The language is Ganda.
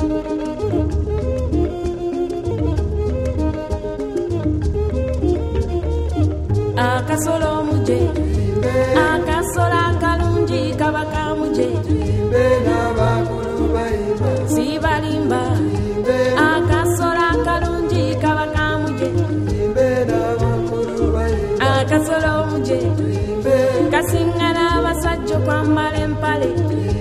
Akasolo muje, akasola kalungi kabaka muje, sibalimba, akasola kalungi kabaka muje, akasolo muje, kasingana basajja kwambala empale.